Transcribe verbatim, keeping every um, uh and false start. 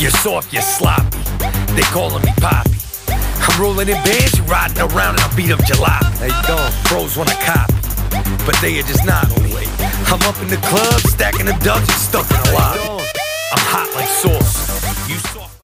You're soft, you're sloppy. They calling me Poppy. I'm rolling in bands, you riding around and I beat up jalopy. How you doing? Bros wanna copy, but they are just not on me. I'm up in the club, stacking them dubs and stuck in a lobby. I'm hot like sauce.